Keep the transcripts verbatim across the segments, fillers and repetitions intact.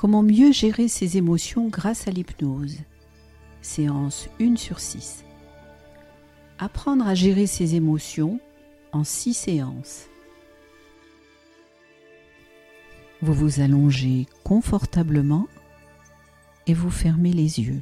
Comment mieux gérer ses émotions grâce à l'hypnose? Séance un sur six. Apprendre à gérer ses émotions en six séances. Vous vous allongez confortablement et vous fermez les yeux.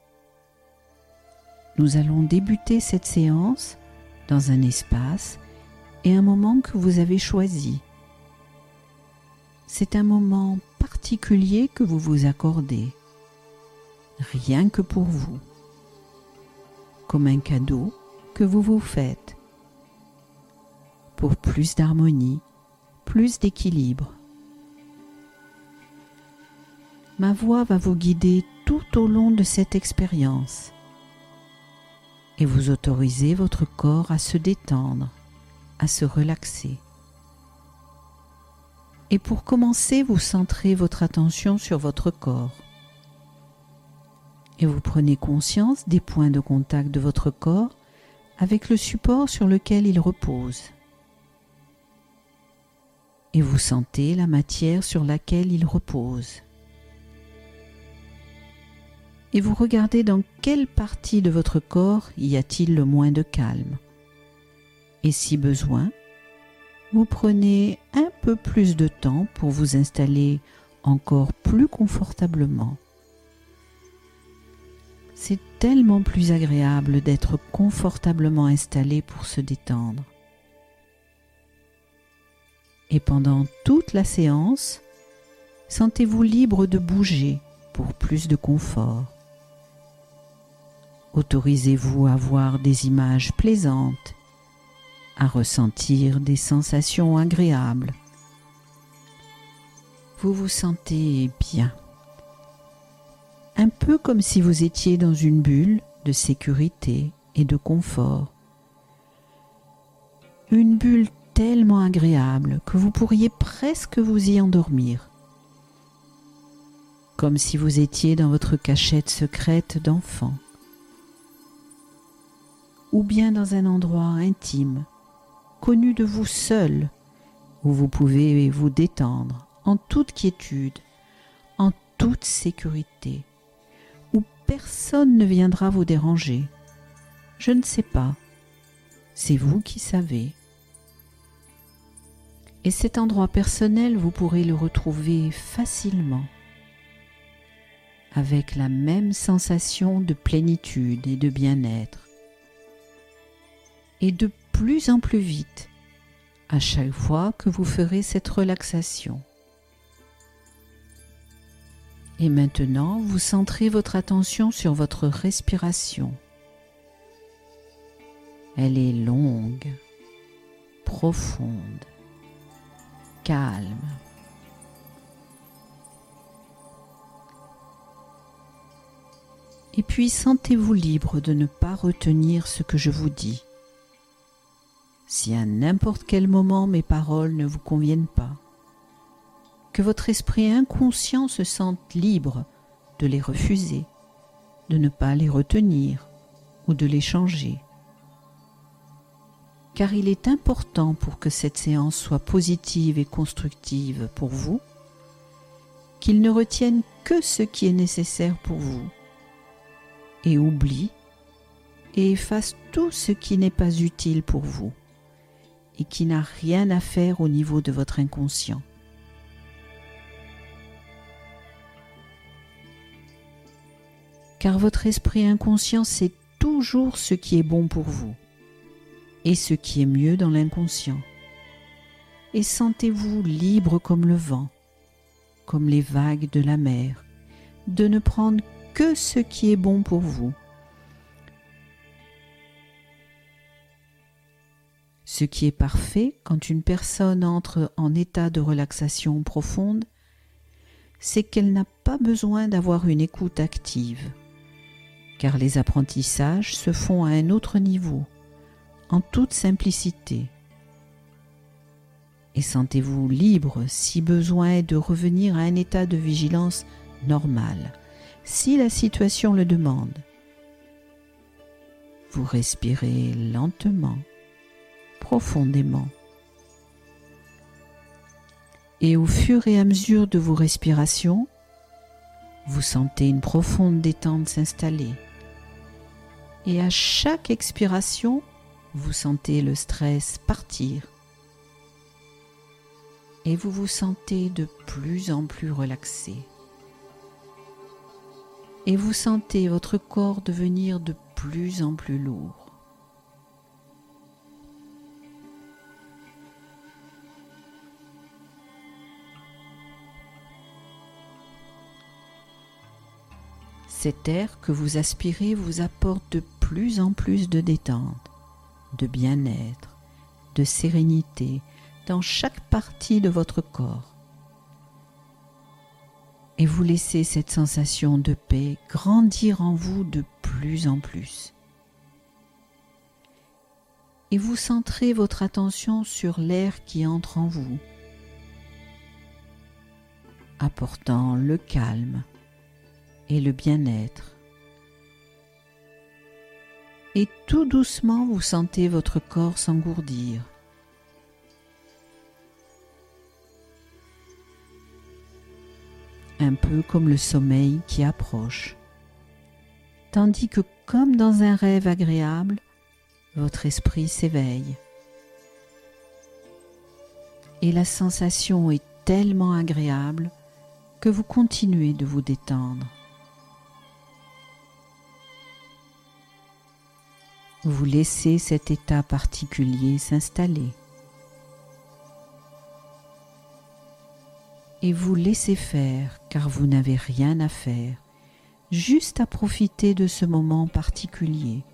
Nous allons débuter cette séance dans un espace et un moment que vous avez choisi. C'est un moment particulier que vous vous accordez, rien que pour vous, comme un cadeau que vous vous faites, pour plus d'harmonie, plus d'équilibre. Ma voix va vous guider tout au long de cette expérience et vous autorisez votre corps à se détendre, à se relaxer. Et pour commencer, vous centrez votre attention sur votre corps et vous prenez conscience des points de contact de votre corps avec le support sur lequel il repose. Et vous sentez la matière sur laquelle il repose. Et vous regardez dans quelle partie de votre corps y a-t-il le moins de calme. Et si besoin, vous prenez un peu plus de temps pour vous installer encore plus confortablement. C'est tellement plus agréable d'être confortablement installé pour se détendre. Et pendant toute la séance, sentez-vous libre de bouger pour plus de confort. Autorisez-vous à voir des images plaisantes, à ressentir des sensations agréables. Vous vous sentez bien, un peu comme si vous étiez dans une bulle de sécurité et de confort. Une bulle tellement agréable que vous pourriez presque vous y endormir, comme si vous étiez dans votre cachette secrète d'enfant, ou bien dans un endroit intime, connu de vous seul, où vous pouvez vous détendre en toute quiétude, en toute sécurité, où personne ne viendra vous déranger. Je ne sais pas, c'est vous qui savez. Et cet endroit personnel, vous pourrez le retrouver facilement, avec la même sensation de plénitude et de bien-être. Et de plus en plus vite, à chaque fois que vous ferez cette relaxation. Et maintenant, vous centrez votre attention sur votre respiration. Elle est longue, profonde, calme. Et puis sentez-vous libre de ne pas retenir ce que je vous dis. Si à n'importe quel moment mes paroles ne vous conviennent pas, que votre esprit inconscient se sente libre de les refuser, de ne pas les retenir ou de les changer. Car il est important pour que cette séance soit positive et constructive pour vous, qu'il ne retienne que ce qui est nécessaire pour vous et oublie et efface tout ce qui n'est pas utile pour vous et qui n'a rien à faire au niveau de votre inconscient. Car votre esprit inconscient sait toujours ce qui est bon pour vous et ce qui est mieux dans l'inconscient. Et sentez-vous libre comme le vent, comme les vagues de la mer, de ne prendre que ce qui est bon pour vous. Ce qui est parfait quand une personne entre en état de relaxation profonde, c'est qu'elle n'a pas besoin d'avoir une écoute active, car les apprentissages se font à un autre niveau, en toute simplicité. Et sentez-vous libre, si besoin est, de revenir à un état de vigilance normal, si la situation le demande. Vous respirez lentement, profondément. Et au fur et à mesure de vos respirations, Vous sentez une profonde détente s'installer. Et à chaque expiration, vous sentez le stress partir. Et vous vous sentez de plus en plus relaxé. Et vous sentez votre corps devenir de plus en plus lourd. Cet air que vous aspirez vous apporte de plus en plus de détente, de bien-être, de sérénité dans chaque partie de votre corps. Et vous laissez cette sensation de paix grandir en vous de plus en plus. Et vous centrez votre attention sur l'air qui entre en vous, apportant le calme et le bien-être. Et tout doucement, vous sentez votre corps s'engourdir. Un peu comme le sommeil qui approche. Tandis que, comme dans un rêve agréable, votre esprit s'éveille. Et la sensation est tellement agréable que vous continuez de vous détendre. Vous laissez cet état particulier s'installer. Et vous laissez faire car vous n'avez rien à faire, juste à profiter de ce moment particulier.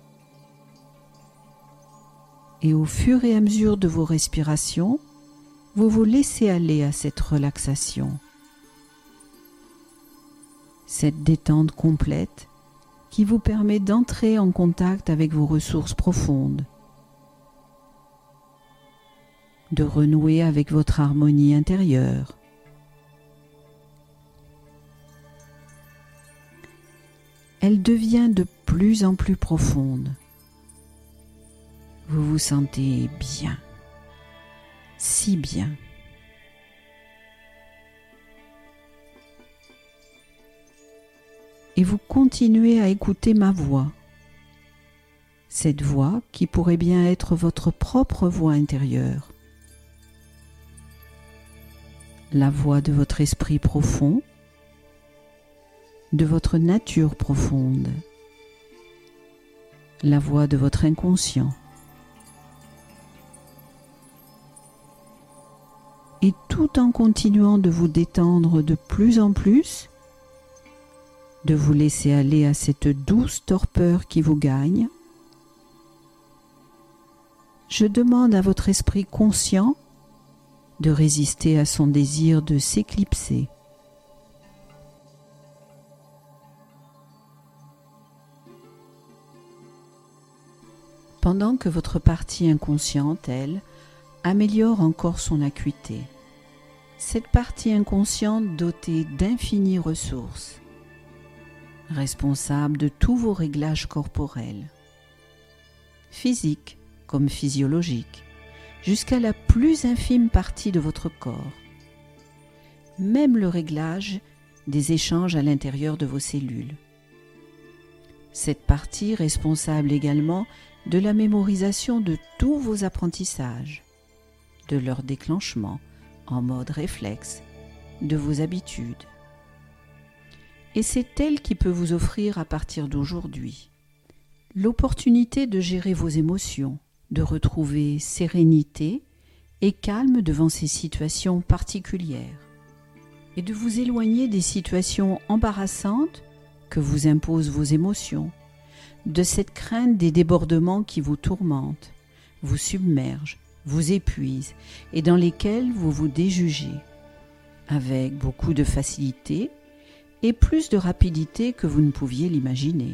Et au fur et à mesure de vos respirations, vous vous laissez aller à cette relaxation, cette détente complète qui vous permet d'entrer en contact avec vos ressources profondes, de renouer avec votre harmonie intérieure. Elle devient de plus en plus profonde. Vous vous sentez bien, si bien. Et vous continuez à écouter ma voix. Cette voix qui pourrait bien être votre propre voix intérieure. La voix de votre esprit profond, de votre nature profonde, la voix de votre inconscient. Et tout en continuant de vous détendre de plus en plus, de vous laisser aller à cette douce torpeur qui vous gagne, je demande à votre esprit conscient de résister à son désir de s'éclipser. Pendant que votre partie inconsciente, elle, améliore encore son acuité. Cette partie inconsciente dotée d'infinies ressources, responsable de tous vos réglages corporels, physiques comme physiologiques, jusqu'à la plus infime partie de votre corps, même le réglage des échanges à l'intérieur de vos cellules. Cette partie responsable également de la mémorisation de tous vos apprentissages, de leur déclenchement en mode réflexe, de vos habitudes. Et c'est elle qui peut vous offrir à partir d'aujourd'hui l'opportunité de gérer vos émotions, de retrouver sérénité et calme devant ces situations particulières, et de vous éloigner des situations embarrassantes que vous imposent vos émotions, de cette crainte des débordements qui vous tourmentent, vous submergent, vous épuisent et dans lesquels vous vous déjugez, avec beaucoup de facilité et plus de rapidité que vous ne pouviez l'imaginer.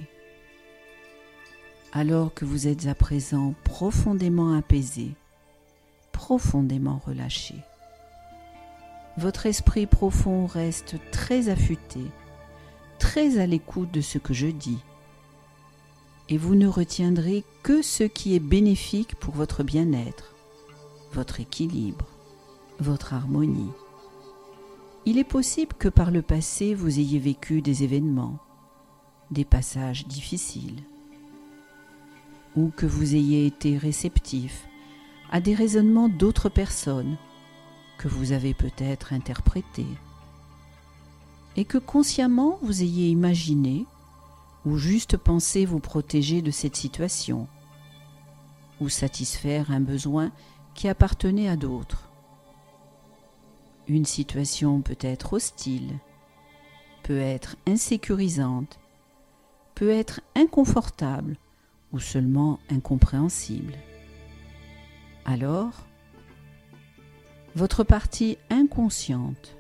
Alors que vous êtes à présent profondément apaisé, profondément relâché. Votre esprit profond reste très affûté, très à l'écoute de ce que je dis, et vous ne retiendrez que ce qui est bénéfique pour votre bien-être, votre équilibre, votre harmonie. Il est possible que par le passé vous ayez vécu des événements, des passages difficiles, ou que vous ayez été réceptif à des raisonnements d'autres personnes que vous avez peut-être interprétés, et que consciemment vous ayez imaginé ou juste pensé vous protéger de cette situation, ou satisfaire un besoin qui appartenait à d'autres. Une situation peut être hostile, peut être insécurisante, peut être inconfortable ou seulement incompréhensible. Alors, votre partie inconsciente,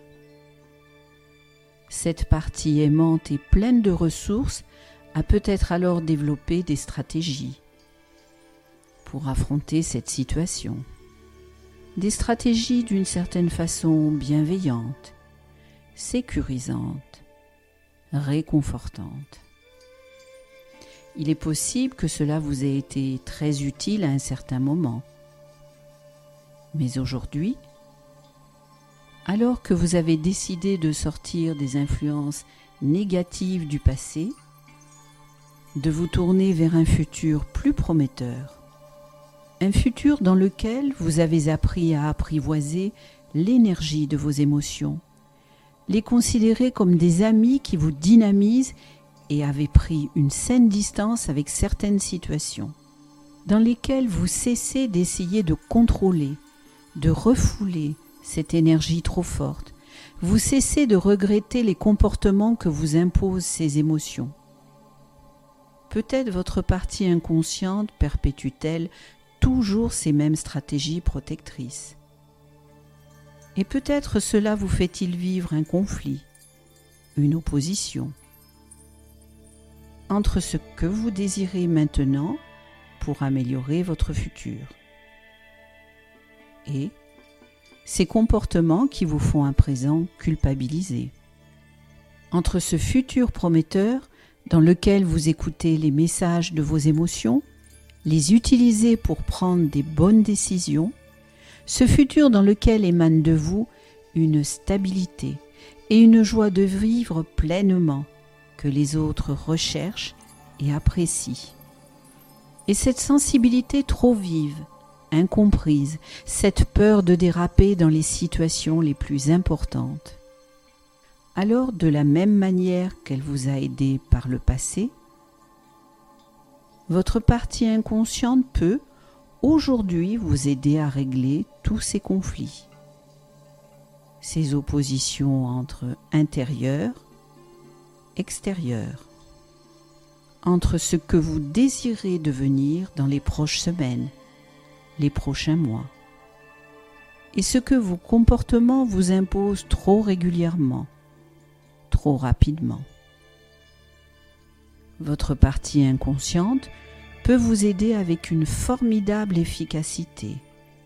cette partie aimante et pleine de ressources, a peut-être alors développé des stratégies pour affronter cette situation. Des stratégies d'une certaine façon bienveillantes, sécurisantes, réconfortantes. Il est possible que cela vous ait été très utile à un certain moment. Mais aujourd'hui, alors que vous avez décidé de sortir des influences négatives du passé, de vous tourner vers un futur plus prometteur, un futur dans lequel vous avez appris à apprivoiser l'énergie de vos émotions, les considérer comme des amis qui vous dynamisent et avez pris une saine distance avec certaines situations, dans lesquelles vous cessez d'essayer de contrôler, de refouler cette énergie trop forte. Vous cessez de regretter les comportements que vous imposent ces émotions. Peut-être votre partie inconsciente perpétue-t-elle toujours ces mêmes stratégies protectrices. Et peut-être cela vous fait-il vivre un conflit, une opposition, entre ce que vous désirez maintenant pour améliorer votre futur et ces comportements qui vous font à présent culpabiliser. Entre ce futur prometteur dans lequel vous écoutez les messages de vos émotions, les utilisez pour prendre des bonnes décisions, ce futur dans lequel émane de vous une stabilité et une joie de vivre pleinement que les autres recherchent et apprécient. Et cette sensibilité trop vive, incomprise, cette peur de déraper dans les situations les plus importantes. Alors, de la même manière qu'elle vous a aidé par le passé, votre partie inconsciente peut, aujourd'hui, vous aider à régler tous ces conflits, ces oppositions entre intérieur, extérieur, entre ce que vous désirez devenir dans les prochaines semaines, les prochains mois, et ce que vos comportements vous imposent trop régulièrement, trop rapidement. Votre partie inconsciente peut vous aider avec une formidable efficacité,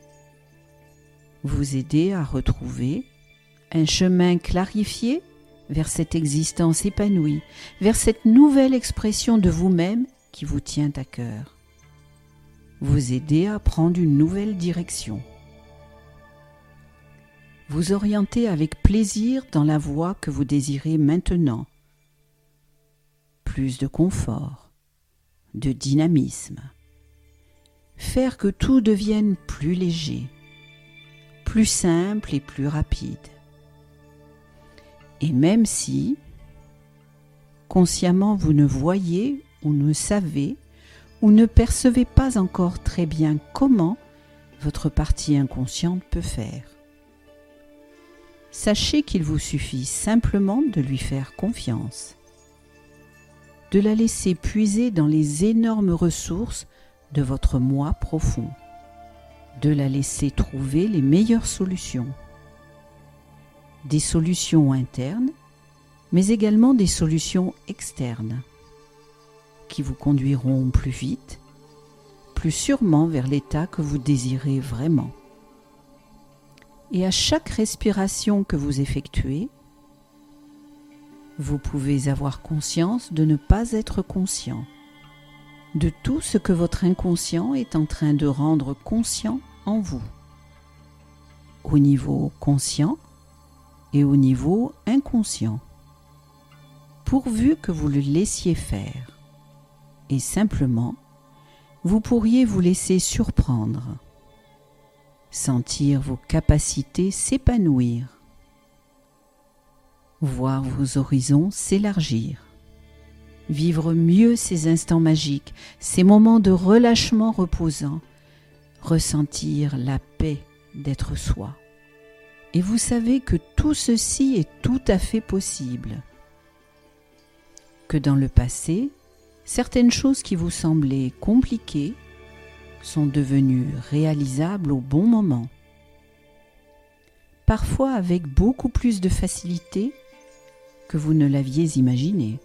vous aider à retrouver un chemin clarifié vers cette existence épanouie, vers cette nouvelle expression de vous-même qui vous tient à cœur, vous aider à prendre une nouvelle direction, vous orienter avec plaisir dans la voie que vous désirez maintenant. Plus de confort, de dynamisme, faire que tout devienne plus léger, plus simple et plus rapide. Et même si, consciemment vous ne voyez ou ne savez ou ne percevez pas encore très bien comment votre partie inconsciente peut faire, sachez qu'il vous suffit simplement de lui faire confiance, de la laisser puiser dans les énormes ressources de votre moi profond, de la laisser trouver les meilleures solutions, des solutions internes, mais également des solutions externes, qui vous conduiront plus vite, plus sûrement vers l'état que vous désirez vraiment. Et à chaque respiration que vous effectuez, vous pouvez avoir conscience de ne pas être conscient de tout ce que votre inconscient est en train de rendre conscient en vous. Au niveau conscient, et au niveau inconscient, pourvu que vous le laissiez faire. Et simplement, vous pourriez vous laisser surprendre, sentir vos capacités s'épanouir, voir vos horizons s'élargir, vivre mieux ces instants magiques, ces moments de relâchement reposant, ressentir la paix d'être soi. Et vous savez que tout ceci est tout à fait possible, que dans le passé, certaines choses qui vous semblaient compliquées sont devenues réalisables au bon moment, parfois avec beaucoup plus de facilité que vous ne l'aviez imaginé.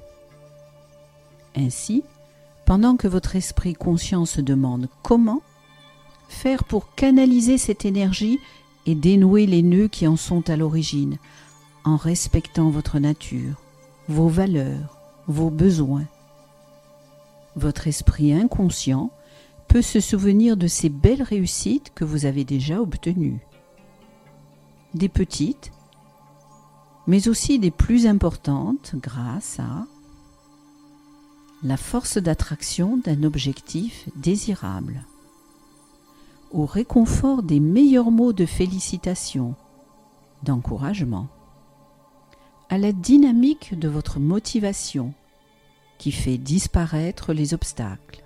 Ainsi, pendant que votre esprit conscient se demande comment faire pour canaliser cette énergie et dénouer les nœuds qui en sont à l'origine, en respectant votre nature, vos valeurs, vos besoins, votre esprit inconscient peut se souvenir de ces belles réussites que vous avez déjà obtenues. Des petites, mais aussi des plus importantes grâce à la force d'attraction d'un objectif désirable, au réconfort des meilleurs mots de félicitations, d'encouragement, à la dynamique de votre motivation qui fait disparaître les obstacles,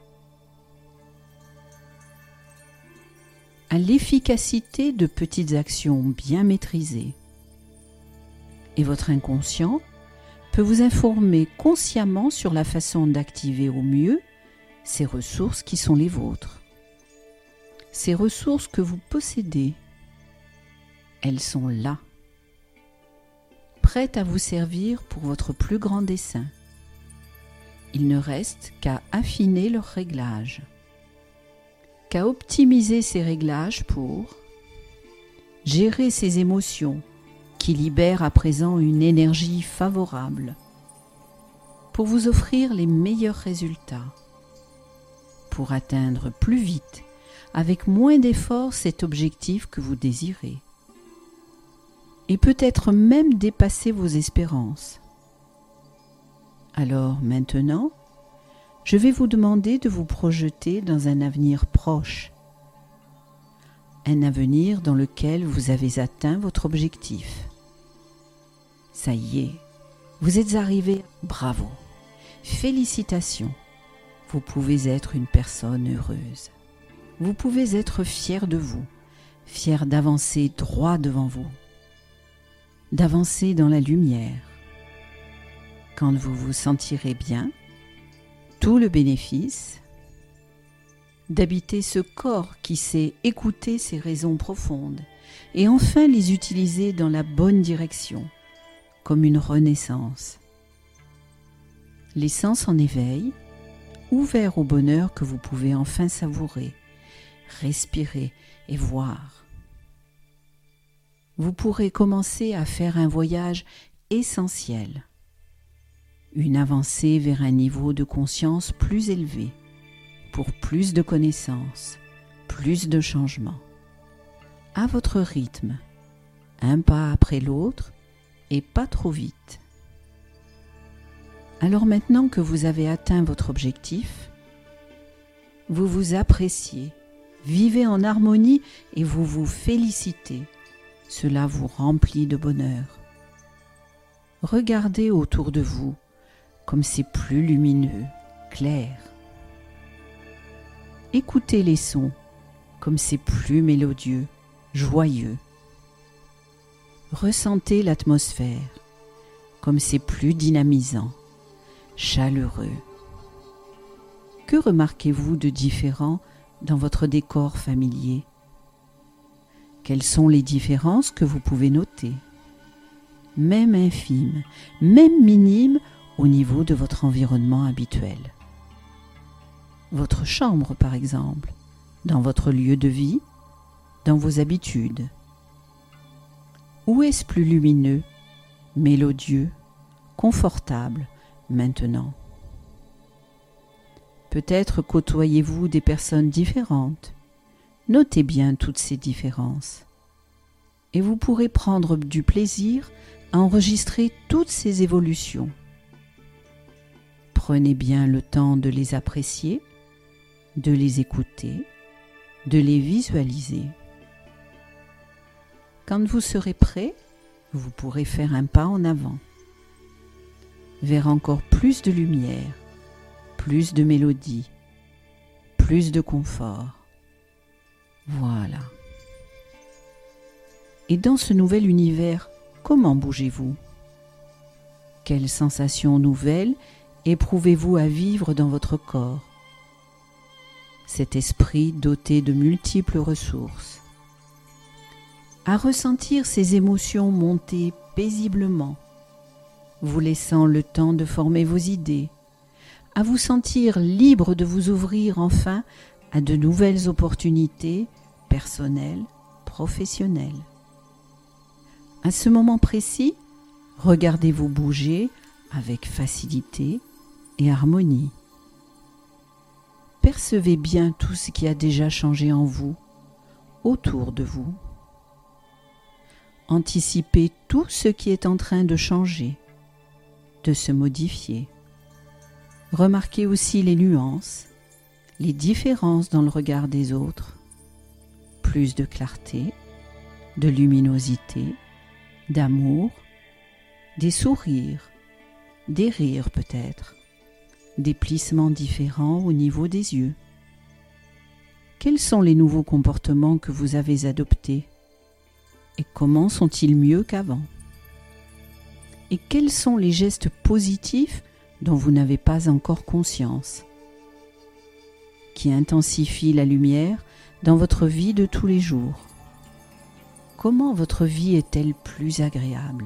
à l'efficacité de petites actions bien maîtrisées. Et votre inconscient peut vous informer consciemment sur la façon d'activer au mieux ces ressources qui sont les vôtres. Ces ressources que vous possédez, elles sont là, prêtes à vous servir pour votre plus grand dessein. Il ne reste qu'à affiner leurs réglages, qu'à optimiser ces réglages pour gérer ces émotions qui libèrent à présent une énergie favorable, pour vous offrir les meilleurs résultats, pour atteindre plus vite, avec moins d'efforts, cet objectif que vous désirez, et peut-être même dépasser vos espérances. Alors maintenant, je vais vous demander de vous projeter dans un avenir proche, un avenir dans lequel vous avez atteint votre objectif. Ça y est, vous êtes arrivé, bravo, félicitations, vous pouvez être une personne heureuse. Vous pouvez être fier de vous, fier d'avancer droit devant vous, d'avancer dans la lumière. Quand vous vous sentirez bien, tout le bénéfice d'habiter ce corps qui sait écouter ses raisons profondes et enfin les utiliser dans la bonne direction, comme une renaissance. Les sens en éveil, ouverts au bonheur que vous pouvez enfin savourer, respirer et voir. Vous pourrez commencer à faire un voyage essentiel, une avancée vers un niveau de conscience plus élevé, pour plus de connaissances, plus de changements, à votre rythme, un pas après l'autre et pas trop vite. Alors maintenant que vous avez atteint votre objectif, vous vous appréciez, vivez en harmonie et vous vous félicitez. Cela vous remplit de bonheur. Regardez autour de vous comme c'est plus lumineux, clair. Écoutez les sons comme c'est plus mélodieux, joyeux. Ressentez l'atmosphère comme c'est plus dynamisant, chaleureux. Que remarquez-vous de différent dans votre décor familier? Quelles sont les différences que vous pouvez noter, même infimes, même minimes au niveau de votre environnement habituel? Votre chambre, par exemple, dans votre lieu de vie, dans vos habitudes. Où est-ce plus lumineux, mélodieux, confortable maintenant? Peut-être côtoyez-vous des personnes différentes. Notez bien toutes ces différences. et vous pourrez prendre du plaisir à enregistrer toutes ces évolutions. Prenez bien le temps de les apprécier, de les écouter, de les visualiser. Quand vous serez prêt, vous pourrez faire un pas en avant, vers encore plus de lumière, plus de mélodie, plus de confort. Voilà. Et dans ce nouvel univers, comment bougez-vous? Quelles sensations nouvelles éprouvez-vous à vivre dans votre corps? Cet esprit doté de multiples ressources. À ressentir ces émotions monter paisiblement, vous laissant le temps de former vos idées, à vous sentir libre de vous ouvrir enfin à de nouvelles opportunités personnelles, professionnelles. À ce moment précis, regardez-vous bouger avec facilité et harmonie. Percevez bien tout ce qui a déjà changé en vous, autour de vous. Anticipez tout ce qui est en train de changer, de se modifier. Remarquez aussi les nuances, les différences dans le regard des autres. Plus de clarté, de luminosité, d'amour, des sourires, des rires peut-être, des plissements différents au niveau des yeux. Quels sont les nouveaux comportements que vous avez adoptés? Et comment sont-ils mieux qu'avant? Et quels sont les gestes positifs dont vous n'avez pas encore conscience, qui intensifient la lumière dans votre vie de tous les jours? Comment votre vie est-elle plus agréable?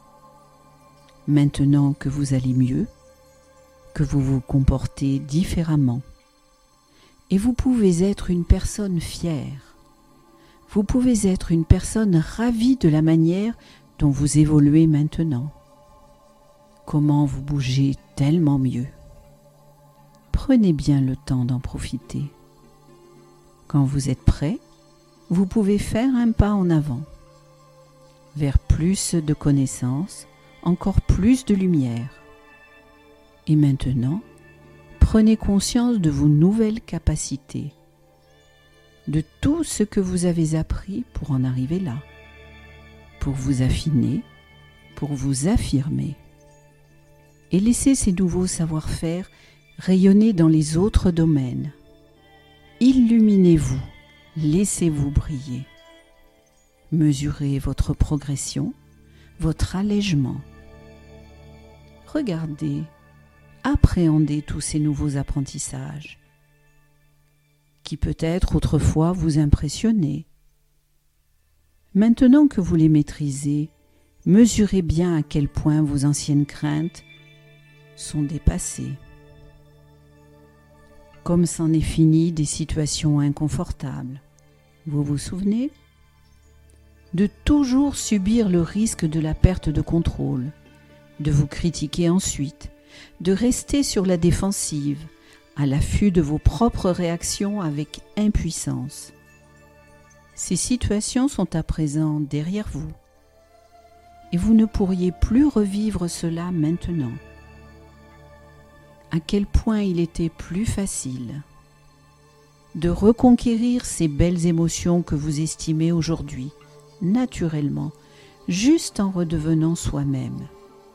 Maintenant que vous allez mieux, que vous vous comportez différemment, et vous pouvez être une personne fière, vous pouvez être une personne ravie de la manière dont vous évoluez maintenant. Comment vous bougez tellement mieux. Prenez bien le temps d'en profiter. Quand vous êtes prêt, vous pouvez faire un pas en avant, vers plus de connaissances, encore plus de lumière. Et maintenant, prenez conscience de vos nouvelles capacités, de tout ce que vous avez appris pour en arriver là, pour vous affiner, pour vous affirmer. Et laissez ces nouveaux savoir-faire rayonner dans les autres domaines. Illuminez-vous, laissez-vous briller. Mesurez votre progression, votre allègement. Regardez, appréhendez tous ces nouveaux apprentissages qui peut-être autrefois vous impressionnaient. Maintenant que vous les maîtrisez, mesurez bien à quel point vos anciennes craintes sont dépassées. Comme c'en est fini des situations inconfortables. Vous vous souvenez? De toujours subir le risque de la perte de contrôle, de vous critiquer ensuite, de rester sur la défensive, à l'affût de vos propres réactions avec impuissance. Ces situations sont à présent derrière vous, et vous ne pourriez plus revivre cela maintenant. À quel point il était plus facile de reconquérir ces belles émotions que vous estimez aujourd'hui, naturellement, juste en redevenant soi-même.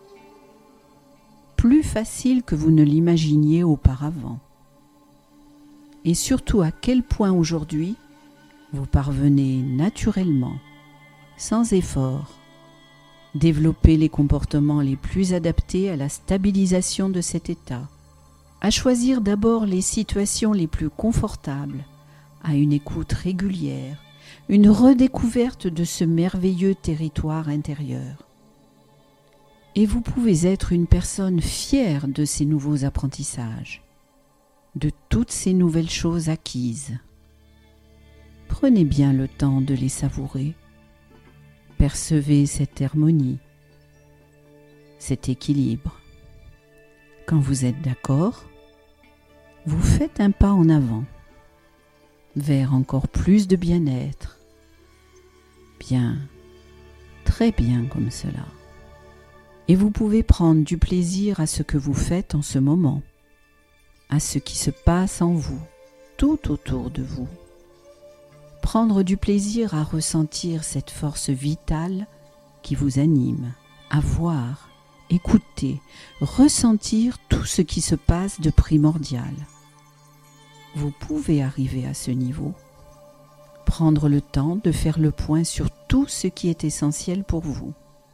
Plus facile que vous ne l'imaginiez auparavant. Et surtout à quel point aujourd'hui vous parvenez naturellement, sans effort, développer les comportements les plus adaptés à la stabilisation de cet état, à choisir d'abord les situations les plus confortables, à une écoute régulière, une redécouverte de ce merveilleux territoire intérieur. Et vous pouvez être une personne fière de ces nouveaux apprentissages, de toutes ces nouvelles choses acquises. Prenez bien le temps de les savourer. Percevez cette harmonie, cet équilibre. Quand vous êtes d'accord, vous faites un pas en avant, vers encore plus de bien-être. Bien, très bien comme cela. Et vous pouvez prendre du plaisir à ce que vous faites en ce moment, à ce qui se passe en vous, tout autour de vous. Prendre du plaisir à ressentir cette force vitale qui vous anime, à voir, écouter, ressentir tout ce qui se passe de primordial. Vous pouvez arriver à ce niveau, prendre le temps de faire le point sur tout ce qui est essentiel pour vous.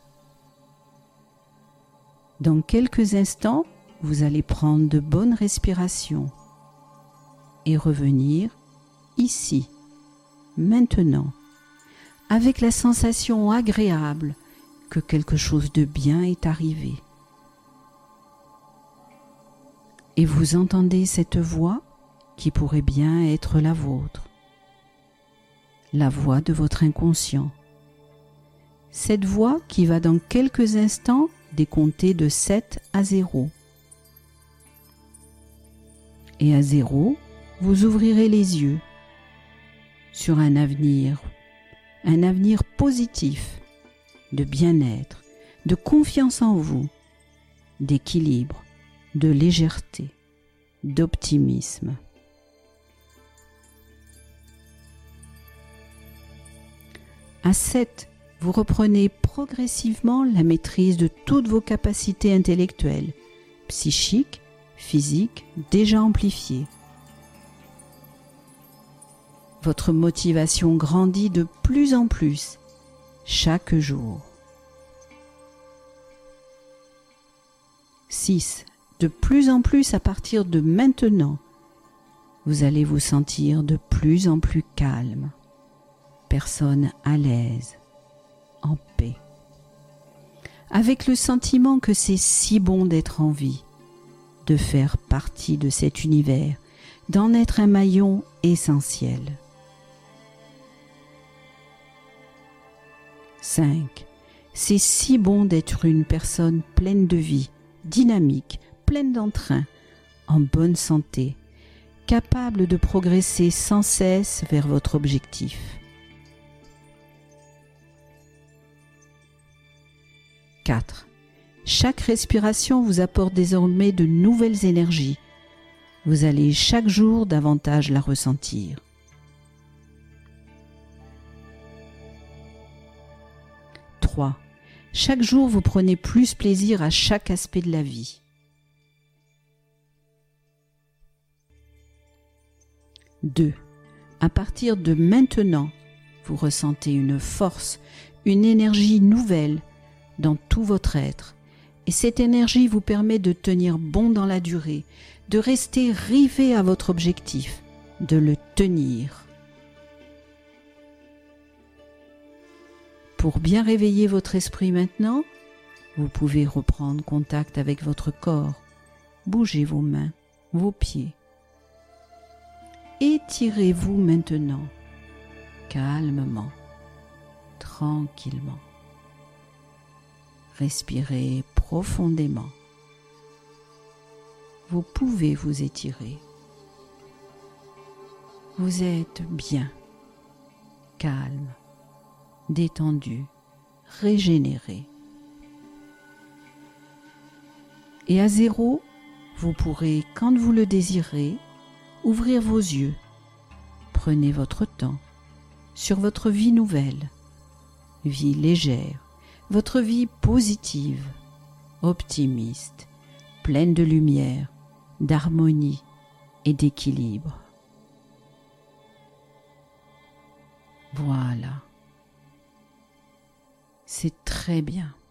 Dans quelques instants, vous allez prendre de bonnes respirations et revenir ici, maintenant, avec la sensation agréable que quelque chose de bien est arrivé. Et vous entendez cette voix qui pourrait bien être la vôtre, la voix de votre inconscient. Cette voix qui va dans quelques instants décompter de sept à zéro. Et à zéro, vous ouvrirez les yeux sur un avenir, un avenir positif, de bien-être, de confiance en vous, d'équilibre, de légèreté, d'optimisme. À sept, vous reprenez progressivement la maîtrise de toutes vos capacités intellectuelles, psychiques, physiques, déjà amplifiées. Votre motivation grandit de plus en plus chaque jour. six. De plus en plus à partir de maintenant, vous allez vous sentir de plus en plus calme, personne à l'aise, en paix, avec le sentiment que c'est si bon d'être en vie, de faire partie de cet univers, d'en être un maillon essentiel. cinq. C'est si bon d'être une personne pleine de vie, dynamique, pleine d'entrain, en bonne santé, capable de progresser sans cesse vers votre objectif. quatre. Chaque respiration vous apporte désormais de nouvelles énergies. Vous allez chaque jour davantage la ressentir. trois. Chaque jour, vous prenez plus plaisir à chaque aspect de la vie. deux. À partir de maintenant, vous ressentez une force, une énergie nouvelle dans tout votre être. Et cette énergie vous permet de tenir bon dans la durée, de rester rivé à votre objectif, de le tenir. Pour bien réveiller votre esprit maintenant, vous pouvez reprendre contact avec votre corps, bougez vos mains, vos pieds. Étirez-vous maintenant, calmement, tranquillement. Respirez profondément. Vous pouvez vous étirer. Vous êtes bien, calme, détendu, régénéré. Et à zéro, vous pourrez, quand vous le désirez, ouvrir vos yeux. Prenez votre temps sur votre vie nouvelle, vie légère, votre vie positive, optimiste, pleine de lumière, d'harmonie et d'équilibre. Voilà. C'est très bien.